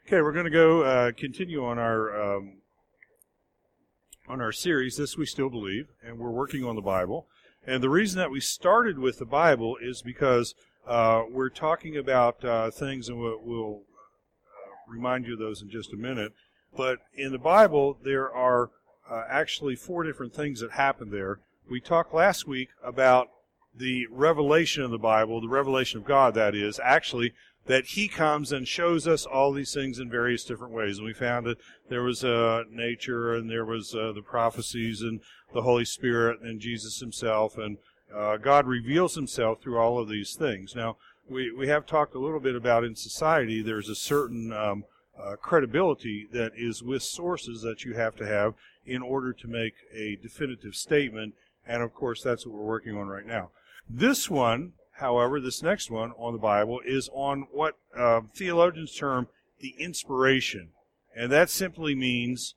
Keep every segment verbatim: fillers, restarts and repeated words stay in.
Okay, we're going to go uh, continue on our um, on our series, This We Still Believe, and we're working on the Bible. And the reason that we started with the Bible is because uh, we're talking about uh, things, and we'll, we'll uh, remind you of those in just a minute. But in the Bible, there are uh, actually four different things that happen there. We talked last week about the revelation of the Bible, the revelation of God, that is, actually, that He comes and shows us all these things in various different ways. And we found that there was uh, nature, and there was uh, the prophecies, and the Holy Spirit, and Jesus Himself, and uh, God reveals Himself through all of these things. Now, we, we have talked a little bit about in society, there's a certain um, uh, credibility that is with sources that you have to have in order to make a definitive statement, and of course that's what we're working on right now. This one, however, this next one on the Bible is on what uh, theologians term the inspiration. And that simply means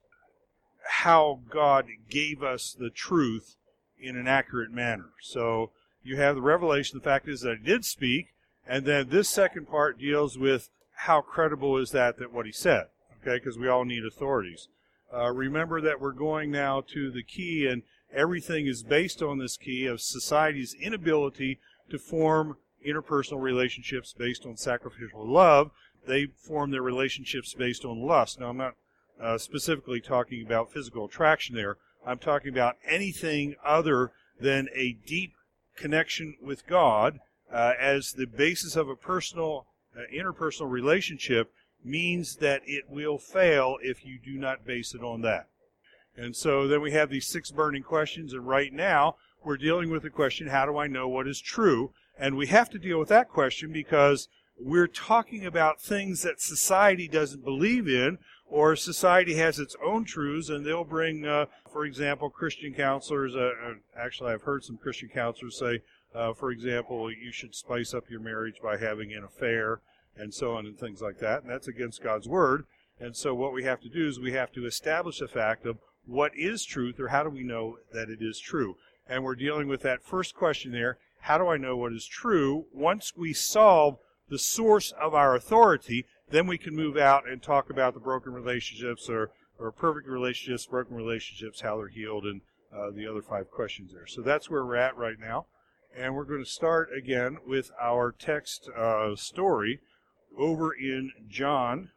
how God gave us the truth in an accurate manner. So you have the revelation. The fact is that He did speak. And then this second part deals with how credible is that, that what He said. Okay, because we all need authorities. Uh, remember that we're going now to the key, and everything is based on this key of society's inability to form interpersonal relationships based on sacrificial love. They form their relationships based on lust. Now, I'm not uh, specifically talking about physical attraction there. I'm talking about anything other than a deep connection with God uh, as the basis of a personal, uh, interpersonal relationship means that it will fail if you do not base it on that. And so then we have these six burning questions, and right now we're dealing with the question, how do I know what is true? And we have to deal with that question because we're talking about things that society doesn't believe in, or society has its own truths, and they'll bring, uh, for example, Christian counselors. Uh, actually, I've heard some Christian counselors say, uh, for example, you should spice up your marriage by having an affair, and so on, and things like that. And that's against God's Word. And so what we have to do is we have to establish the fact of what is truth, or how do we know that it is true? And we're dealing with that first question there, how do I know what is true? Once we solve the source of our authority, then we can move out and talk about the broken relationships, or, or perfect relationships, broken relationships, how they're healed, and uh, the other five questions there. So that's where we're at right now. And we're going to start again with our text uh, story over in John,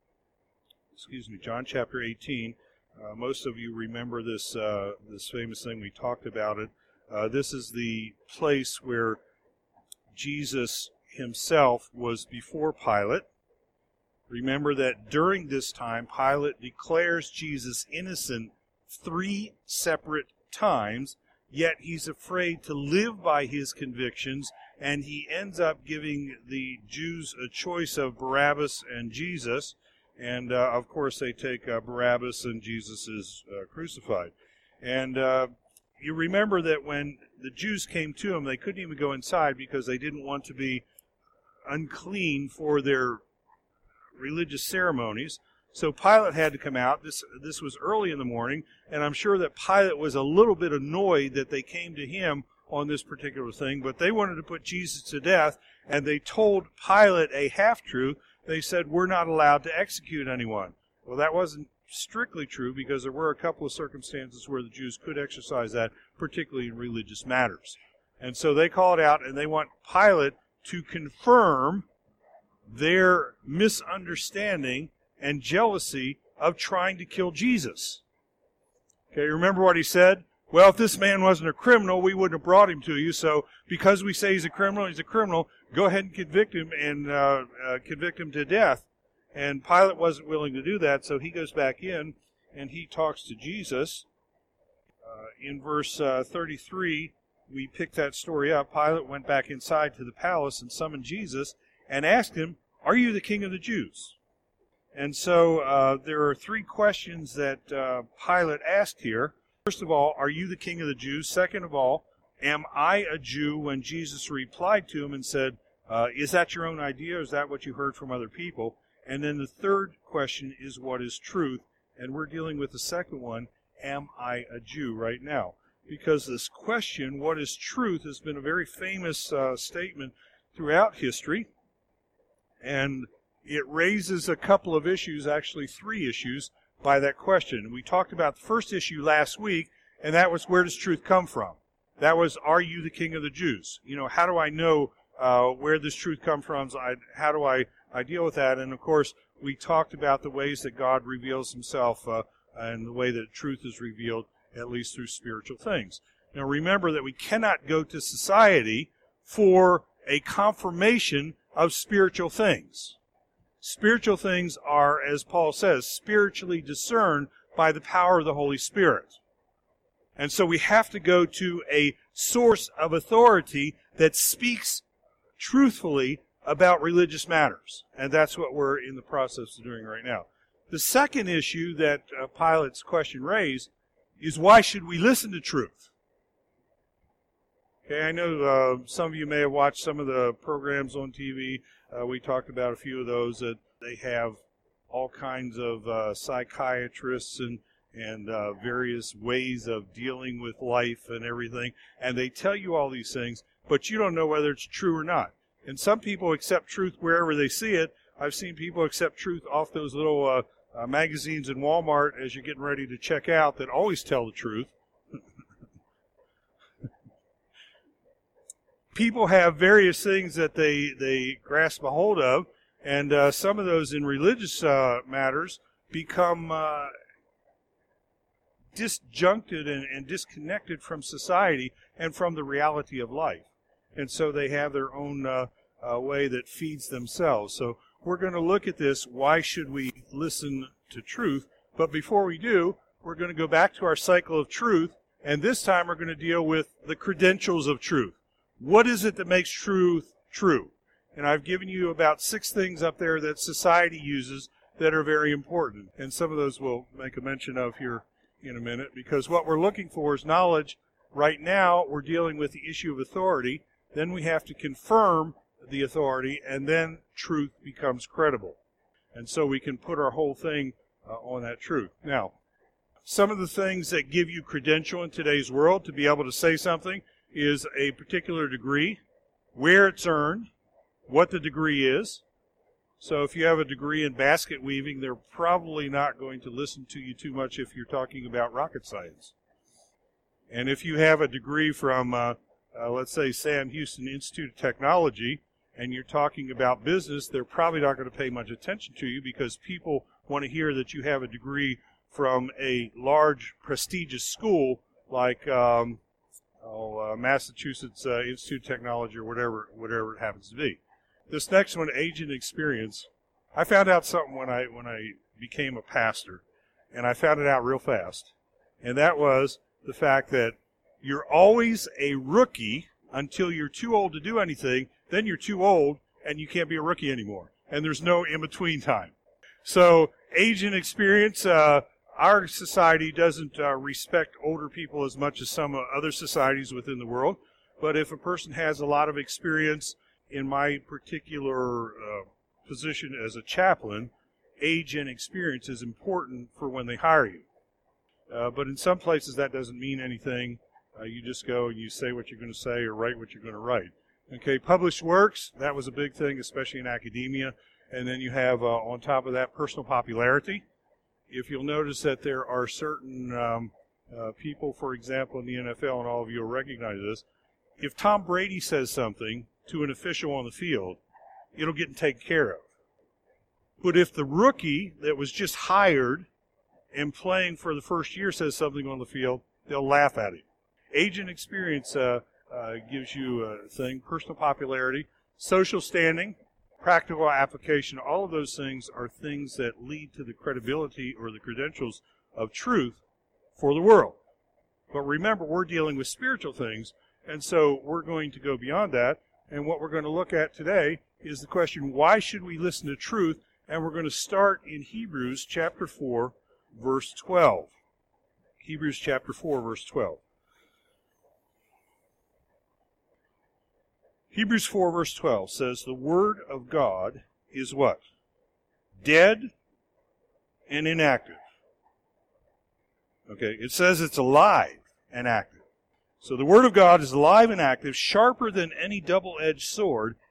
excuse me, John chapter eighteen. Uh, most of you remember this uh, this famous thing. We talked about it. Uh, this is the place where Jesus Himself was before Pilate. Remember that during this time, Pilate declares Jesus innocent three separate times, yet he's afraid to live by his convictions, and he ends up giving the Jews a choice of Barabbas and Jesus. And, uh, of course, they take uh, Barabbas, and Jesus is uh, crucified. And uh, you remember that when the Jews came to Him, they couldn't even go inside because they didn't want to be unclean for their religious ceremonies. So Pilate had to come out. This, this was early in the morning, and I'm sure that Pilate was a little bit annoyed that they came to him on this particular thing, but they wanted to put Jesus to death, and they told Pilate a half-truth. They said, we're not allowed to execute anyone. Well, that wasn't strictly true because there were a couple of circumstances where the Jews could exercise that, particularly in religious matters. And so they called out, and they want Pilate to confirm their misunderstanding and jealousy of trying to kill Jesus. Okay, remember what he said? Well, if this man wasn't a criminal, we wouldn't have brought him to you. So because we say he's a criminal, he's a criminal, go ahead and convict him and uh, uh, convict him to death. And Pilate wasn't willing to do that, so he goes back in and he talks to Jesus. Uh, in verse uh, thirty-three, we pick that story up. Pilate went back inside to the palace and summoned Jesus and asked him, are you the king of the Jews? And so uh, there are three questions that uh, Pilate asked here. First of all, are you the king of the Jews? Second of all, am I a Jew? When Jesus replied to him and said, uh, is that your own idea, or is that what you heard from other people? And then the third question is, what is truth? And we're dealing with the second one, am I a Jew, right now? Because this question, what is truth, has been a very famous uh, statement throughout history. And it raises a couple of issues, actually three issues, by that question. We talked about the first issue last week, and that was, where does truth come from? That was, are you the king of the Jews? You know, how do I know uh, where this truth comes from? So I, how do I, I deal with that? And, of course, we talked about the ways that God reveals himself uh, and the way that truth is revealed, at least through spiritual things. Now, remember that we cannot go to society for a confirmation of spiritual things. Spiritual things are, as Paul says, spiritually discerned by the power of the Holy Spirit. And so we have to go to a source of authority that speaks truthfully about religious matters. And that's what we're in the process of doing right now. The second issue that uh, Pilate's question raised is, why should we listen to truth? Okay, I know uh, some of you may have watched some of the programs on T V. Uh, we talked about a few of those, that they have all kinds of uh, psychiatrists and and uh, various ways of dealing with life and everything. And they tell you all these things, but you don't know whether it's true or not. And some people accept truth wherever they see it. I've seen people accept truth off those little uh, uh, magazines in Walmart as you're getting ready to check out that always tell the truth. People have various things that they, they grasp a hold of, and uh, some of those in religious uh, matters become uh, disjuncted and, and disconnected from society and from the reality of life. And so they have their own uh, uh, way that feeds themselves. So we're going to look at this, why should we listen to truth? But before we do, we're going to go back to our cycle of truth, and this time we're going to deal with the credentials of truth. What is it that makes truth true? And I've given you about six things up there that society uses that are very important. And some of those we'll make a mention of here in a minute, because what we're looking for is knowledge. Right now, we're dealing with the issue of authority. Then we have to confirm the authority, and then truth becomes credible. And so we can put our whole thing uh, on that truth. Now, some of the things that give you credential in today's world to be able to say something is a particular degree, where it's earned, what the degree is. So if you have a degree in basket weaving, they're probably not going to listen to you too much if you're talking about rocket science. And if you have a degree from, uh, uh, let's say, Sam Houston Institute of Technology, and you're talking about business, they're probably not going to pay much attention to you, because people want to hear that you have a degree from a large, prestigious school like um, oh, uh, Massachusetts uh, Institute of Technology, or whatever, whatever it happens to be. This next one, age and experience. I found out something when I when I became a pastor, and I found it out real fast. And that was the fact that you're always a rookie until you're too old to do anything. Then you're too old, and you can't be a rookie anymore. And there's no in-between time. So age and experience, uh, our society doesn't uh, respect older people as much as some other societies within the world. But if a person has a lot of experience, in my particular uh, position as a chaplain, age and experience is important for when they hire you. Uh, but in some places that doesn't mean anything. Uh, you just go and you say what you're going to say or write what you're going to write. Okay, published works, that was a big thing, especially in academia. And then you have, uh, on top of that, personal popularity. If you'll notice that there are certain um, uh, people, for example, in the N F L, and all of you will recognize this, if Tom Brady says something to an official on the field, it'll get taken care of. But if the rookie that was just hired and playing for the first year says something on the field, they'll laugh at him. Age and experience uh, uh, gives you a thing, personal popularity, social standing, practical application. All of those things are things that lead to the credibility or the credentials of truth for the world. But remember, we're dealing with spiritual things, and so we're going to go beyond that. And what we're going to look at today is the question, why should we listen to truth? And we're going to start in Hebrews chapter four, verse twelve. Hebrews chapter four, verse twelve. Hebrews four, verse twelve says, the word of God is what? Dead and inactive. Okay, it says it's alive and active. So the Word of God is alive and active, sharper than any double-edged sword,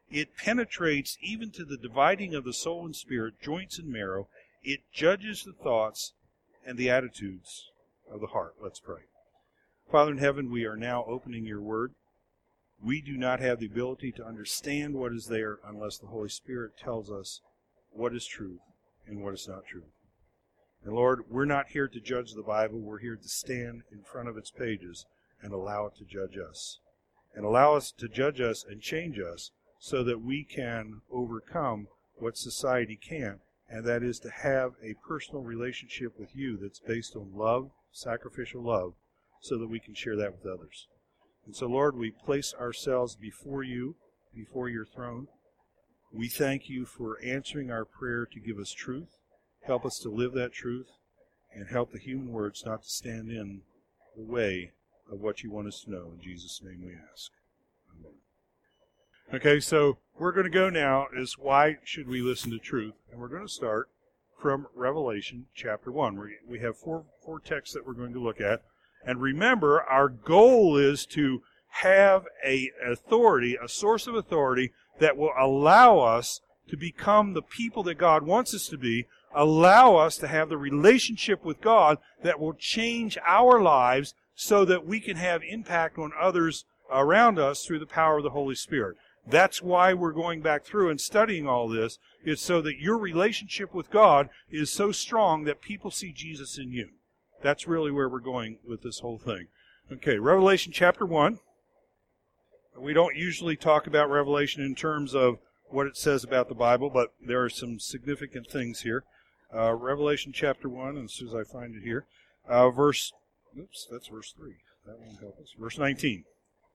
It penetrates even to the dividing of the soul and spirit, joints and marrow. It judges the thoughts and the attitudes of the heart. Let's pray. Father in heaven, we are now opening your word. We do not have the ability to understand what is there unless the Holy Spirit tells us what is truth and what is not truth. And Lord, we're not here to judge the Bible. We're here to stand in front of its pages and allow it to judge us. And allow us to judge us and change us so that we can overcome what society can't, and that is to have a personal relationship with you that's based on love, sacrificial love, so that we can share that with others. And so, Lord, we place ourselves before you, before your throne. We thank you for answering our prayer to give us truth. Help us to live that truth, and help the human words not to stand in the way of what you want us to know. In Jesus' name we ask. Amen. Okay, so we're going to go now is why should we listen to truth? And we're going to start from Revelation chapter one. We, we have four, four texts that we're going to look at. And remember, our goal is to have a authority, a source of authority that will allow us to become the people that God wants us to be, allow us to have the relationship with God that will change our lives so that we can have impact on others around us through the power of the Holy Spirit. That's why we're going back through and studying all this, is so that your relationship with God is so strong that people see Jesus in you. That's really where we're going with this whole thing. Okay, Revelation chapter one. We don't usually talk about Revelation in terms of what it says about the Bible, but there are some significant things here. Uh, Revelation chapter one, and as soon as I find it here, uh, verse, oops, that's verse three. That won't help us. Verse nineteen.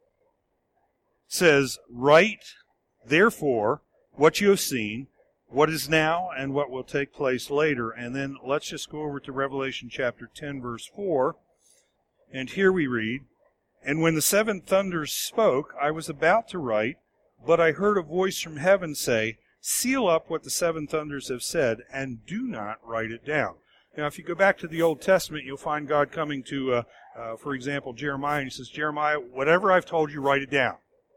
Says, write, therefore, what you have seen, what is now, and what will take place later. And then let's just go over to Revelation chapter ten, verse four. And here we read, and when the seven thunders spoke, I was about to write, but I heard a voice from heaven say, seal up what the seven thunders have said, and do not write it down. Now, if you go back to the Old Testament, you'll find God coming to, uh, uh, for example, Jeremiah, and he says, Jeremiah, whatever I've told you, write it down.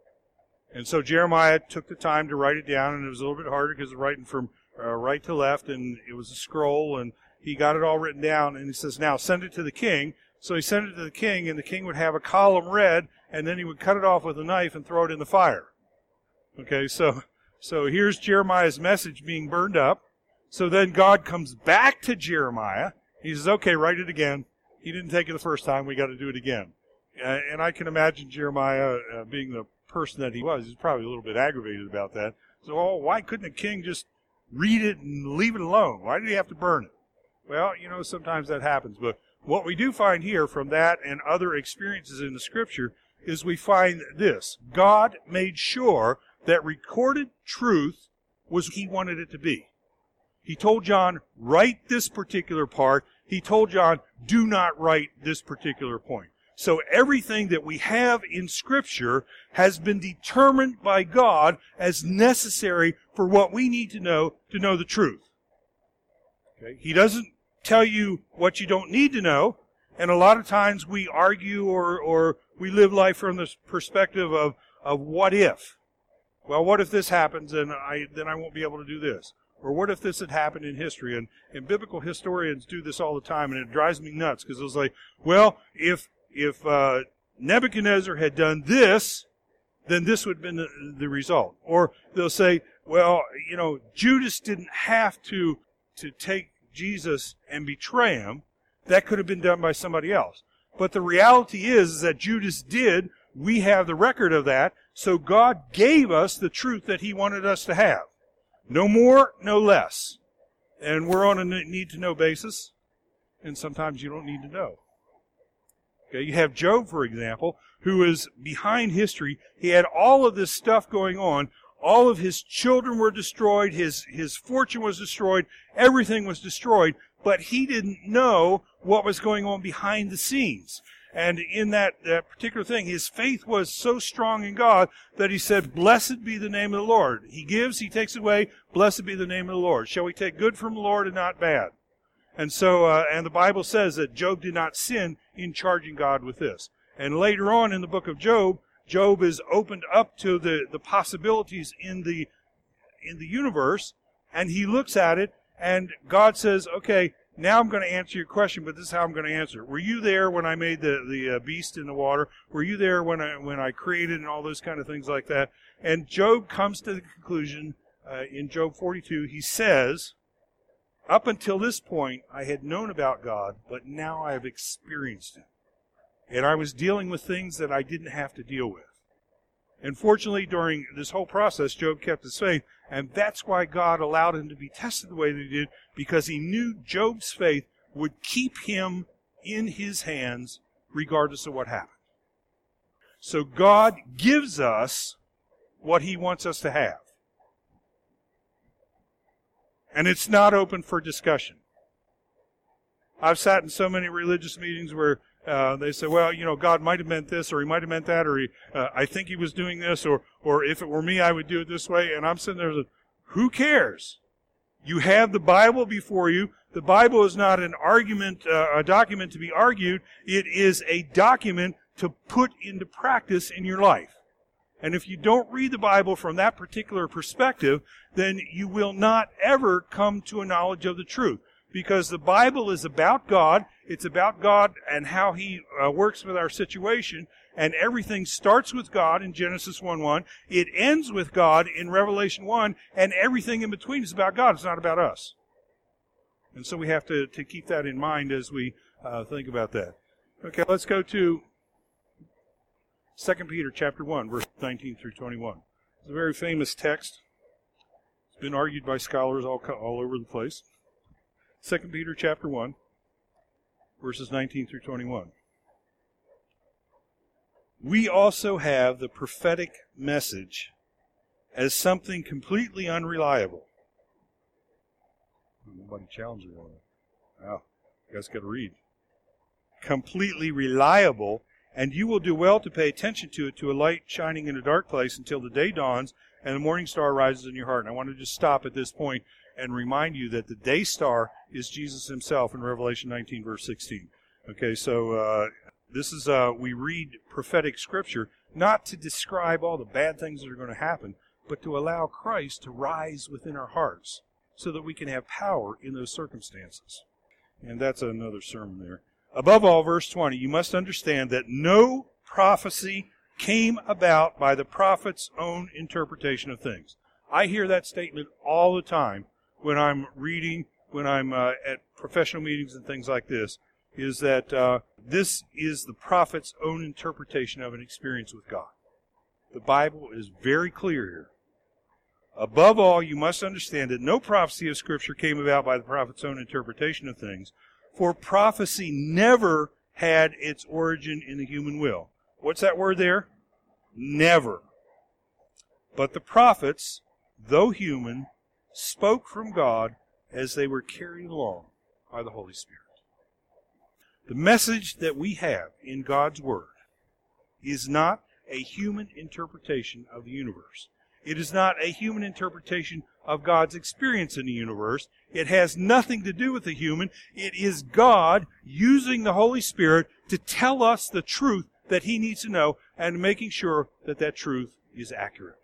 And so Jeremiah took the time to write it down, and it was a little bit harder because it was writing from uh, right to left, and it was a scroll, and he got it all written down, and he says, now send it to the king. So he sent it to the king, and the king would have a column read, and then he would cut it off with a knife and throw it in the fire. Okay, so so here's Jeremiah's message being burned up. So then God comes back to Jeremiah. He says, okay, write it again. He didn't take it the first time. We got to do it again. Uh, and I can imagine Jeremiah uh, being the person that he was. He's probably a little bit aggravated about that. So, oh, why couldn't a king just read it and leave it alone? Why did he have to burn it? Well, you know, sometimes that happens. But what we do find here from that and other experiences in the Scripture is we find this. God made sure that recorded truth was what he wanted it to be. He told John, write this particular part. He told John, do not write this particular point. So everything that we have in Scripture has been determined by God as necessary for what we need to know to know the truth. Okay? He doesn't tell you what you don't need to know, and a lot of times we argue or, or we live life from this perspective of, of what if. Well, what if this happens and I then I won't be able to do this? Or what if this had happened in history? And, and biblical historians do this all the time, and it drives me nuts because it's like, well, if if uh, Nebuchadnezzar had done this, then this would have been the, the result. Or they'll say, well, you know, Judas didn't have to to take Jesus and betray him. That could have been done by somebody else. But the reality is, is that Judas did. We have the record of that. So God gave us the truth that he wanted us to have. No more, no less. And we're on a need-to-know basis. And sometimes you don't need to know. Okay, you have Job, for example, who is behind history. He had all of this stuff going on. All of his children were destroyed. His, his fortune was destroyed. Everything was destroyed. But he didn't know what was going on behind the scenes. And in that, that particular thing, his faith was so strong in God that he said, blessed be the name of the Lord. He gives, he takes away, blessed be the name of the Lord. Shall we take good from the Lord and not bad? And so, uh, and the Bible says that Job did not sin in charging God with this. And later on in the book of Job, Job is opened up to the, the possibilities in the in the universe, and he looks at it, and God says, okay, now I'm going to answer your question, but this is how I'm going to answer it. Were you there when I made the, the uh, beast in the water? Were you there when I when I created and all those kind of things like that? And Job comes to the conclusion uh, in Job forty-two, he says, up until this point, I had known about God, but now I have experienced Him. And I was dealing with things that I didn't have to deal with. And fortunately, during this whole process, Job kept his faith, and that's why God allowed him to be tested the way that he did, because he knew Job's faith would keep him in his hands regardless of what happened. So God gives us what He wants us to have. And it's not open for discussion. I've sat in so many religious meetings where Uh, they say, well, you know, God might have meant this, or He might have meant that, or he, uh, I think He was doing this, or or if it were me, I would do it this way. And I'm sitting there, like, who cares? You have the Bible before you. The Bible is not an argument, uh, a document to be argued. It is a document to put into practice in your life. And if you don't read the Bible from that particular perspective, then you will not ever come to a knowledge of the truth. Because the Bible is about God. It's about God and how He uh, works with our situation. And everything starts with God in Genesis one one. It ends with God in Revelation one. And everything in between is about God. It's not about us. And so we have to, to keep that in mind as we uh, think about that. Okay, let's go to Second Peter chapter one, verse nineteen through twenty-one. It's a very famous text. It's been argued by scholars all, all over the place. Second Peter chapter one, verses nineteen through twenty-one. We also have the prophetic message as something completely unreliable. Nobody challenged me on that. Wow, you guys got to read. Completely reliable, and you will do well to pay attention to it, to a light shining in a dark place until the day dawns and the morning star rises in your heart. And I want to just stop at this point and remind you that the day star is Jesus Himself in Revelation nineteen, verse sixteen. Okay, so uh, this is, uh, we read prophetic scripture not to describe all the bad things that are going to happen, but to allow Christ to rise within our hearts so that we can have power in those circumstances. And that's another sermon there. Above all, verse twenty, you must understand that no prophecy came about by the prophet's own interpretation of things. I hear that statement all the time when I'm reading, when I'm uh, at professional meetings and things like this, is that uh, this is the prophet's own interpretation of an experience with God. The Bible is very clear here. Above all, you must understand that no prophecy of Scripture came about by the prophet's own interpretation of things, for prophecy never had its origin in the human will. What's that word there? Never. But the prophets, though human, spoke from God as they were carried along by the Holy Spirit. The message that we have in God's Word is not a human interpretation of the universe. It is not a human interpretation of God's experience in the universe. It has nothing to do with the human. It is God using the Holy Spirit to tell us the truth that He needs to know and making sure that that truth is accurate.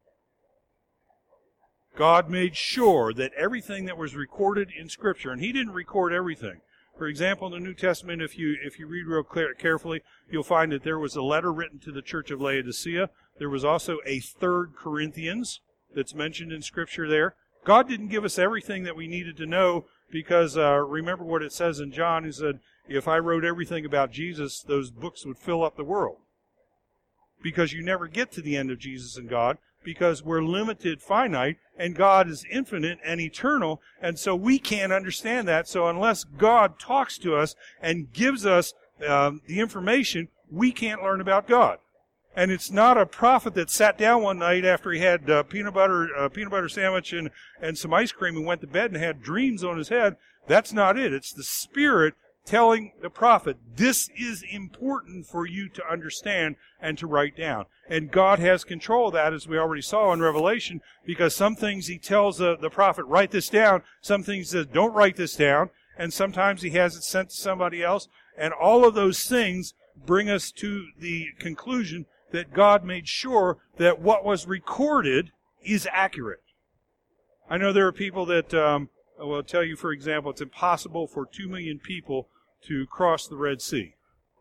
God made sure that everything that was recorded in Scripture, and He didn't record everything. For example, in the New Testament, if you if you read real clear, carefully, you'll find that there was a letter written to the church of Laodicea. There was also a third Corinthians that's mentioned in Scripture there. God didn't give us everything that we needed to know because, uh, remember what it says in John. He said, if I wrote everything about Jesus, those books would fill up the world. Because you never get to the end of Jesus and God, because we're limited, finite, and God is infinite and eternal, and so we can't understand that. So unless God talks to us and gives us um, the information, we can't learn about God. And it's not a prophet that sat down one night after he had uh, peanut butter uh, peanut butter sandwich and, and some ice cream and went to bed and had dreams on his head. That's not it. It's the Spirit telling the prophet, this is important for you to understand and to write down. And God has control of that, as we already saw in Revelation, because some things He tells the, the prophet, write this down. Some things He says, don't write this down. And sometimes He has it sent to somebody else. And all of those things bring us to the conclusion that God made sure that what was recorded is accurate. I know there are people that um, will tell you, for example, it's impossible for two million people to cross the Red Sea.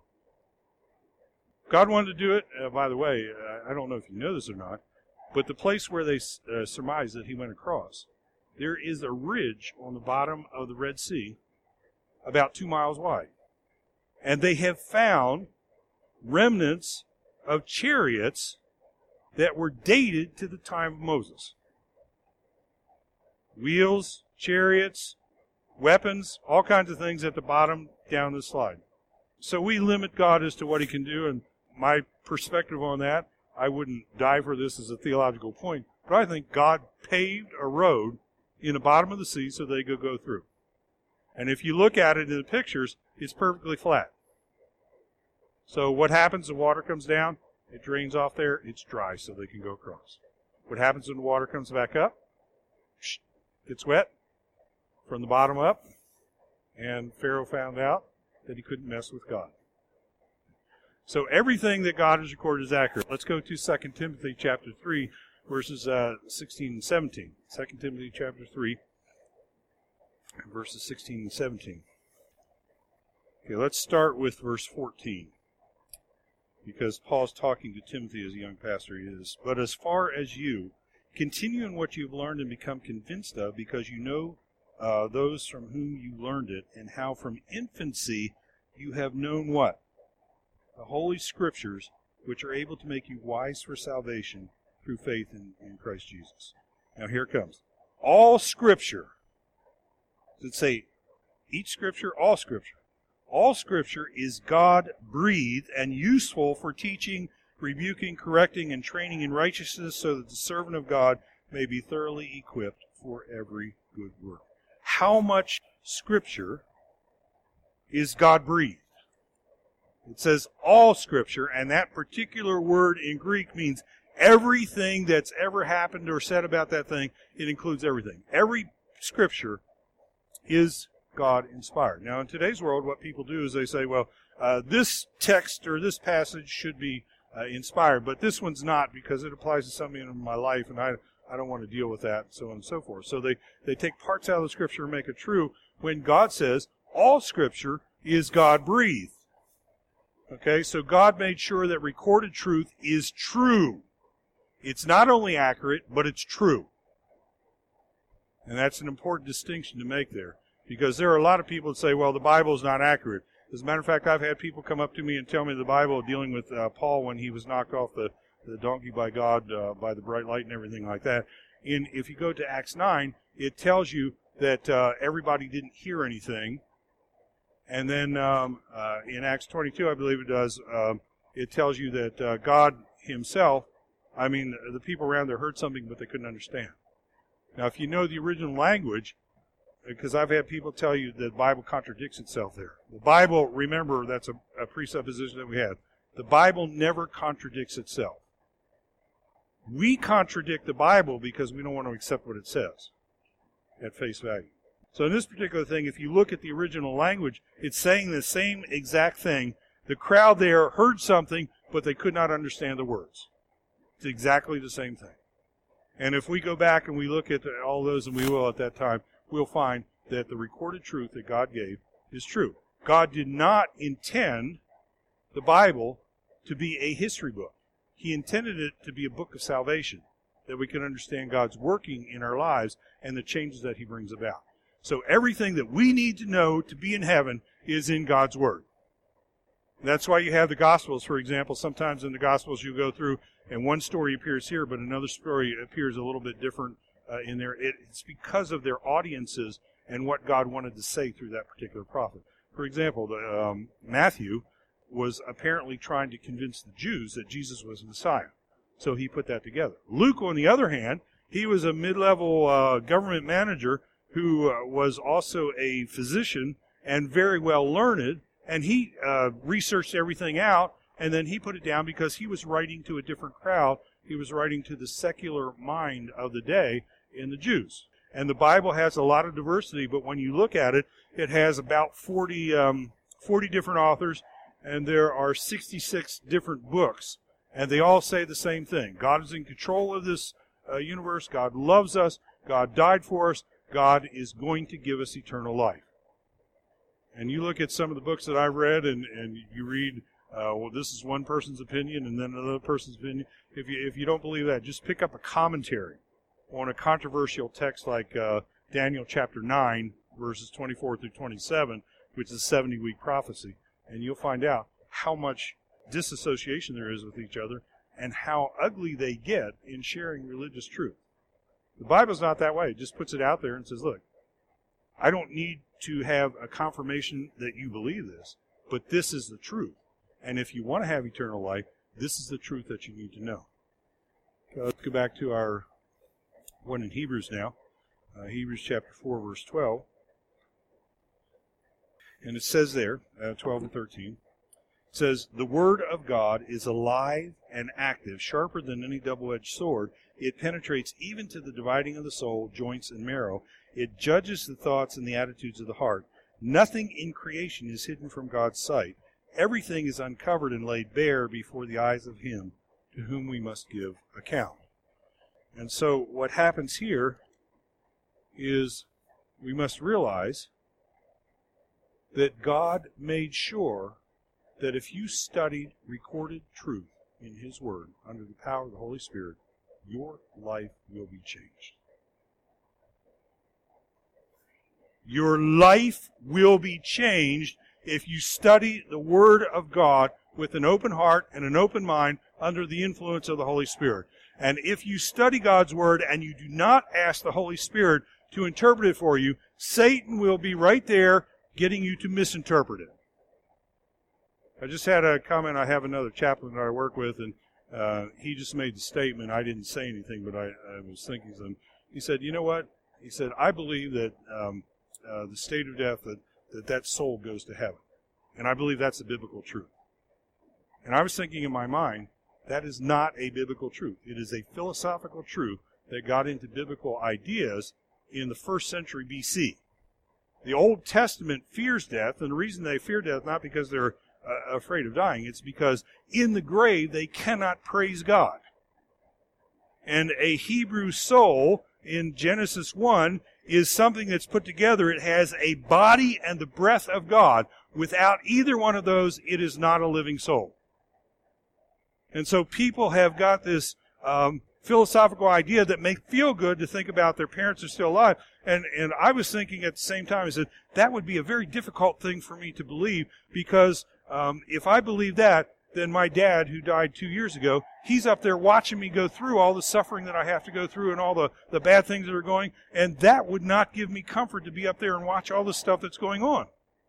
God wanted to do it. Uh, by the way, uh, I don't know if you know this or not, but the place where they uh, surmise that he went across, there is a ridge on the bottom of the Red Sea about two miles wide. And they have found remnants of chariots that were dated to the time of Moses. Wheels, chariots, weapons, all kinds of things at the bottom down the slide. So we limit God as to what he can do, and my perspective on that, I wouldn't die for this as a theological point, but I think God paved a road in the bottom of the sea so they could go through. And if you look at it in the pictures, it's perfectly flat. So what happens? The water comes down, it drains off there, it's dry so they can go across. What happens when the water comes back up? Gets wet from the bottom up, and Pharaoh found out that he couldn't mess with God. So everything that God has recorded is accurate. Let's go to Second Timothy chapter three, verses uh, sixteen and seventeen. Second Timothy chapter three, verses sixteen and seventeen. Okay, let's start with verse fourteen, because Paul's talking to Timothy as a young pastor. He is, but as far as you, continue in what you've learned and become convinced of, because you know uh, those from whom you learned it, and how from infancy you have known what? The Holy Scriptures, which are able to make you wise for salvation through faith in, in Christ Jesus. Now here it comes. All Scripture. Does it say each Scripture? All Scripture. All Scripture is God-breathed and useful for teaching, rebuking, correcting, and training in righteousness, so that the servant of God may be thoroughly equipped for every good work. How much Scripture is God-breathed? It says all Scripture, and that particular word in Greek means everything that's ever happened or said about that thing. It includes everything. Every Scripture is God-inspired. Now, in today's world, what people do is they say, well, uh, this text or this passage should be uh, inspired, but this one's not because it applies to something in my life, and I I don't want to deal with that, and so on and so forth. So they, they take parts out of the Scripture and make it true, when God says all Scripture is God-breathed. Okay, so God made sure that recorded truth is true. It's not only accurate, but it's true. And that's an important distinction to make there, because there are a lot of people that say, well, the Bible is not accurate. As a matter of fact, I've had people come up to me and tell me the Bible, dealing with uh, Paul when he was knocked off the, the donkey by God, uh, by the bright light and everything like that. And if you go to Acts nine, it tells you that uh, everybody didn't hear anything. And then um, uh, in Acts twenty-two, I believe it does, um, it tells you that uh, God himself, I mean, the people around there heard something, but they couldn't understand. Now, if you know the original language, because I've had people tell you that the Bible contradicts itself there. The Bible, remember, that's a, a presupposition that we have. The Bible never contradicts itself. We contradict the Bible because we don't want to accept what it says at face value. So in this particular thing, if you look at the original language, it's saying the same exact thing. The crowd there heard something, but they could not understand the words. It's exactly the same thing. And if we go back and we look at all those, and we will at that time, we'll find that the recorded truth that God gave is true. God did not intend the Bible to be a history book. He intended it to be a book of salvation, that we can understand God's working in our lives and the changes that he brings about. So everything that we need to know to be in heaven is in God's Word. That's why you have the Gospels, for example. Sometimes in the Gospels you go through, and one story appears here, but another story appears a little bit different uh, in there. It, it's because of their audiences and what God wanted to say through that particular prophet. For example, the, um, Matthew was apparently trying to convince the Jews that Jesus was the Messiah. So he put that together. Luke, on the other hand, he was a mid-level uh, government manager who uh, was also a physician and very well learned, and he uh, researched everything out, and then he put it down because he was writing to a different crowd. He was writing to the secular mind of the day in the Jews. And the Bible has a lot of diversity, but when you look at it, it has about forty, um, forty different authors, and there are sixty-six different books. And they all say the same thing. God is in control of this uh, universe. God loves us. God died for us. God is going to give us eternal life. And you look at some of the books that I've read, and, and you read, uh, well, this is one person's opinion, and then another person's opinion. If you if you don't believe that, just pick up a commentary on a controversial text like uh, Daniel chapter nine, verses twenty-four through twenty-seven, which is a seventy-week prophecy, and you'll find out how much disassociation there is with each other and how ugly they get in sharing religious truth. The Bible's not that way. It just puts it out there and says, look, I don't need to have a confirmation that you believe this, but this is the truth. And if you want to have eternal life, this is the truth that you need to know. Okay, let's go back to our one in Hebrews now. Uh, Hebrews chapter four, verse twelve. And it says there, uh, twelve and thirteen, it says, the word of God is alive and active, sharper than any double-edged sword. It penetrates even to the dividing of the soul, joints, and marrow. It judges the thoughts and the attitudes of the heart. Nothing in creation is hidden from God's sight. Everything is uncovered and laid bare before the eyes of Him to whom we must give account. And so what happens here is we must realize that God made sure that if you studied recorded truth in His Word under the power of the Holy Spirit, your life will be changed. Your life will be changed if you study the Word of God with an open heart and an open mind under the influence of the Holy Spirit. And if you study God's Word and you do not ask the Holy Spirit to interpret it for you, Satan will be right there getting you to misinterpret it. I just had a comment. I have another chaplain that I work with, and uh, he just made the statement. I didn't say anything, but I, I was thinking something. He said, you know what? He said, I believe that um, uh, the state of death, that, that that soul goes to heaven. And I believe that's a biblical truth. And I was thinking in my mind, that is not a biblical truth. It is a philosophical truth that got into biblical ideas in the first century B C. The Old Testament fears death, and the reason they fear death, not because they're uh, afraid of dying, it's because in the grave they cannot praise God. And a Hebrew soul in Genesis one is something that's put together. It has a body and the breath of God. Without either one of those, it is not a living soul. And so people have got this um, philosophical idea that may feel good to think about their parents are still alive. And, and I was thinking at the same time, I said, that would be a very difficult thing for me to believe, because um, if I believe that, then my dad, who died two years ago, he's up there watching me go through all the suffering that I have to go through and all the, the bad things that are going, and that would not give me comfort to be up there and watch all the stuff that's going on.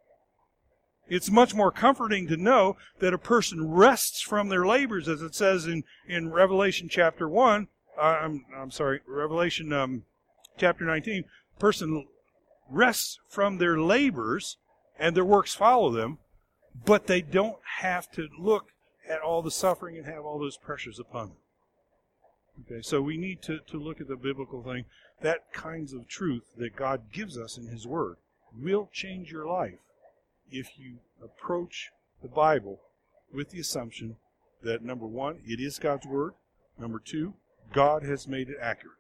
It's much more comforting to know that a person rests from their labors, as it says in, in Revelation chapter one, uh, I'm, I'm sorry, Revelation um, chapter nineteen, a person rests from their labors and their works follow them, but they don't have to look at all the suffering and have all those pressures upon them. Okay, so we need to, to look at the biblical thing. That kinds of truth that God gives us in His Word will change your life if you approach the Bible with the assumption that, number one, it is God's Word. Number two, God has made it accurate.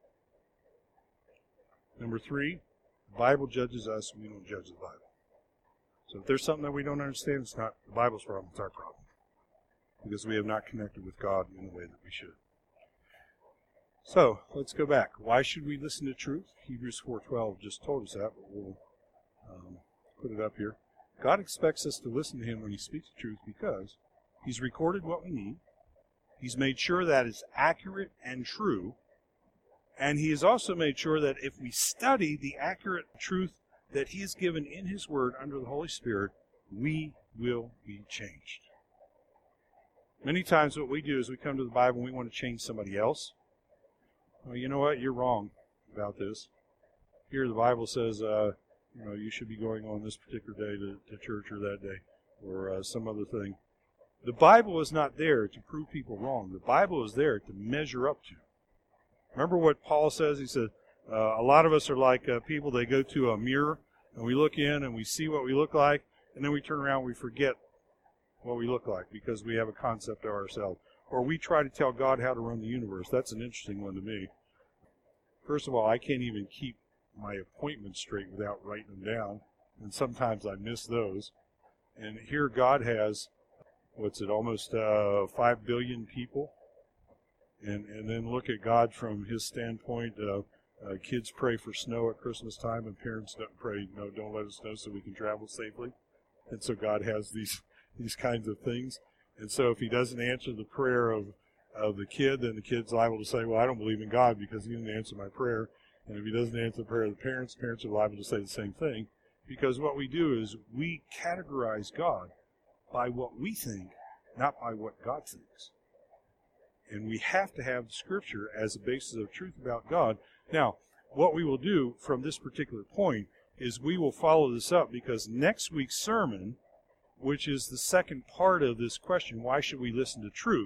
Number three, the Bible judges us, we don't judge the Bible. So if there's something that we don't understand, it's not the Bible's problem, it's our problem. Because we have not connected with God in the way that we should. So, let's go back. Why should we listen to truth? Hebrews four twelve just told us that, but we'll um, put it up here. God expects us to listen to Him when He speaks the truth because He's recorded what we need. He's made sure that it's accurate and true. And He has also made sure that if we study the accurate truth that He has given in His Word under the Holy Spirit, we will be changed. Many times what we do is we come to the Bible and we want to change somebody else. Well, you know what? You're wrong about this. Here the Bible says, uh, you know, you should be going on this particular day to, to church or that day or uh, some other thing. The Bible is not there to prove people wrong. The Bible is there to measure up to. Remember what Paul says? He said, uh, a lot of us are like uh, people, they go to a mirror and we look in and we see what we look like, and then we turn around and we forget what we look like because we have a concept of ourselves. or we try to tell God how to run the universe. That's an interesting one to me. First of all, I can't even keep my appointments straight without writing them down, and sometimes I miss those. And here God has, what's it, almost uh, five billion people, and and then look at God from his standpoint. Uh, uh, kids pray for snow at Christmas time, and parents don't pray, no, don't let us snow so we can travel safely. And so God has these these kinds of things. And so if he doesn't answer the prayer of of the kid, then the kid's liable to say, well, I don't believe in God because he didn't answer my prayer. And if he doesn't answer the prayer of the parents, parents are liable to say the same thing. Because what we do is we categorize God by what we think, not by what God thinks. And we have to have Scripture as a basis of truth about God. Now, what we will do from this particular point is we will follow this up, because next week's sermon, which is the second part of this question, why should we listen to truth,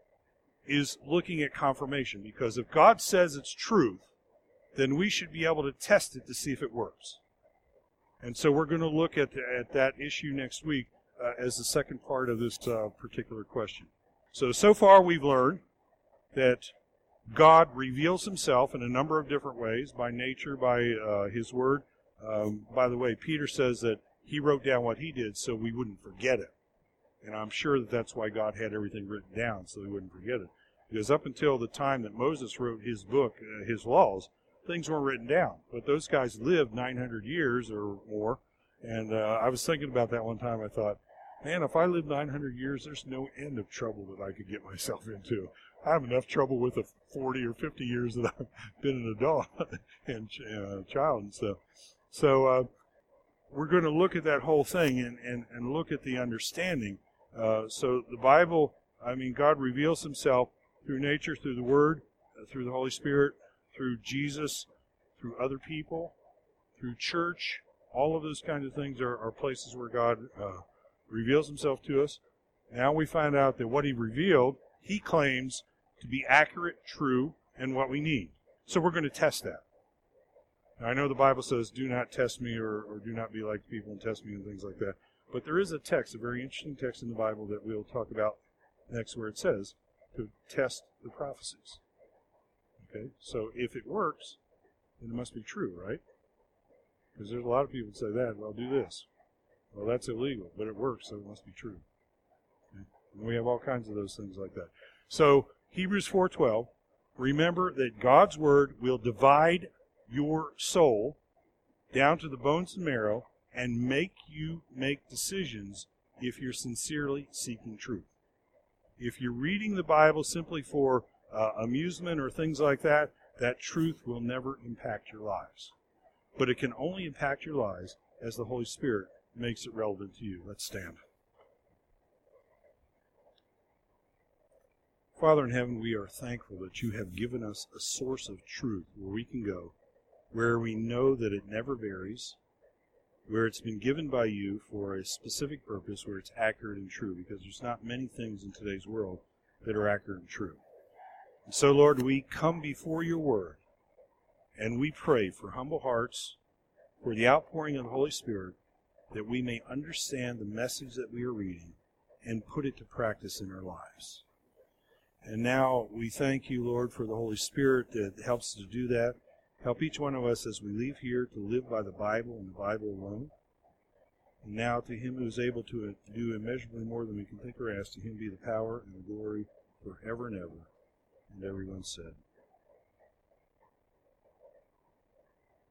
is looking at confirmation. Because if God says it's truth, then we should be able to test it to see if it works. And so we're going to look at, at that issue next week uh, as the second part of this uh, particular question. So, so far we've learned that God reveals himself in a number of different ways, by nature, by uh, his word. Um, by the way, Peter says that he wrote down what he did so we wouldn't forget it. And I'm sure that that's why God had everything written down, so we wouldn't forget it. Because up until the time that Moses wrote his book, uh, his laws, things weren't written down. But those guys lived nine hundred years or more. And uh, I was thinking about that one time. I thought, man, if I lived nine hundred years, there's no end of trouble that I could get myself into. I have enough trouble with the forty or fifty years that I've been an adult and uh, child and stuff. So uh, we're going to look at that whole thing and, and, and look at the understanding. Uh, so the Bible, I mean, God reveals himself through nature, through the Word, uh, through the Holy Spirit, through Jesus, through other people, through church. All of those kinds of things are, are places where God uh, reveals himself to us. Now we find out that what he revealed, he claims to be accurate, true, and what we need. So we're going to test that. Now, I know the Bible says, do not test me, or, or do not be like people and test me and things like that. But there is a text, a very interesting text in the Bible that we'll talk about next, where it says to test the prophecies. Okay, so if it works, then it must be true, right? Because there's a lot of people that say that, well, do this. Well, that's illegal, but it works, so it must be true. Okay? And we have all kinds of those things like that. So, Hebrews four twelve, remember that God's Word will divide your soul down to the bones and marrow and make you make decisions if you're sincerely seeking truth. If you're reading the Bible simply for uh, amusement or things like that, that truth will never impact your lives. But it can only impact your lives as the Holy Spirit makes it relevant to you. Let's stand. Father in heaven, we are thankful that you have given us a source of truth where we can go, where we know that it never varies, where it's been given by you for a specific purpose, where it's accurate and true, because there's not many things in today's world that are accurate and true. And so, Lord, we come before your word, and we pray for humble hearts, for the outpouring of the Holy Spirit, that we may understand the message that we are reading and put it to practice in our lives. And now we thank you, Lord, for the Holy Spirit that helps us to do that. Help each one of us as we leave here to live by the Bible and the Bible alone. And now to him who is able to do immeasurably more than we can think or ask, to him be the power and the glory forever and ever. And everyone said,